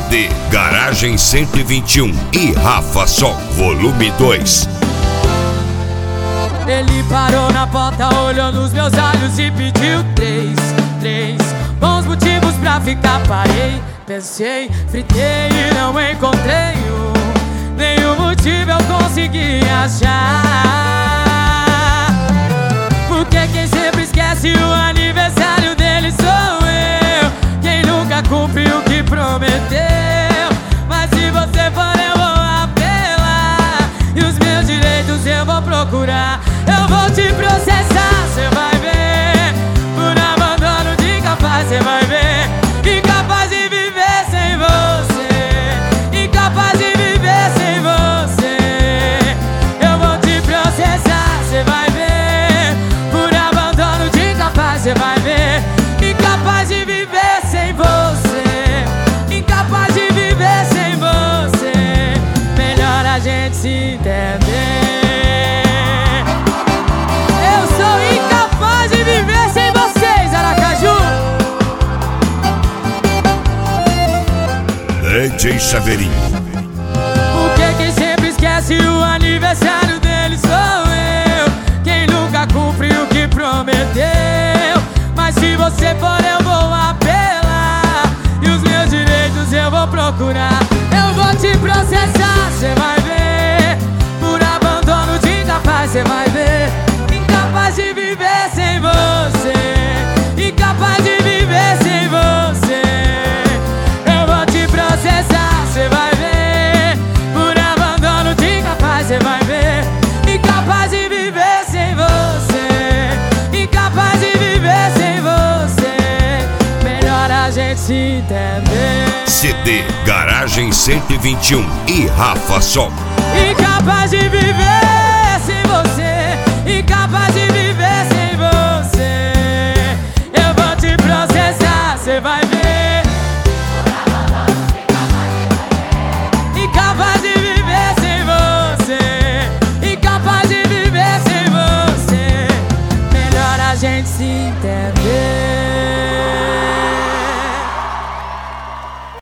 CD Garagem 121 e Rafa Sol, volume 2. Ele parou na porta, olhou nos meus olhos e pediu três bons motivos pra ficar. Parei, pensei, fritei e não encontrei nenhum motivo eu consegui achar. Porque quem sempre esquece o aniversário dele sou eu, quem nunca cumpriu o que prometeu. Mas se você for eu vou apelar, e os meus direitos eu vou procurar. Eu vou te processar, cê vai ver, por abandono de incapaz, cê vai ver. Incapaz de viver sem você, incapaz de viver sem você. Eu vou te processar, cê vai ver, por abandono de incapaz, cê vai ver. Incapaz de viver sem você, incapaz de viver sem você. Melhor a gente se entender. DJ Chaveirinho. Porque quem sempre esquece o aniversário dele sou eu, quem nunca cumpriu o que prometeu. Mas se você for eu vou apelar, e os meus direitos eu vou procurar. Eu vou te processar, cê vai ver, por abandono de incapaz, cê vai ver. Incapaz de viver sem você, incapaz de viver sem você. Cê vai ver, por abandono de incapaz, cê vai ver. Incapaz de viver sem você, incapaz de viver sem você. Melhor a gente se entender. CD Garagem 121 e Rafa Sol. Incapaz de viver.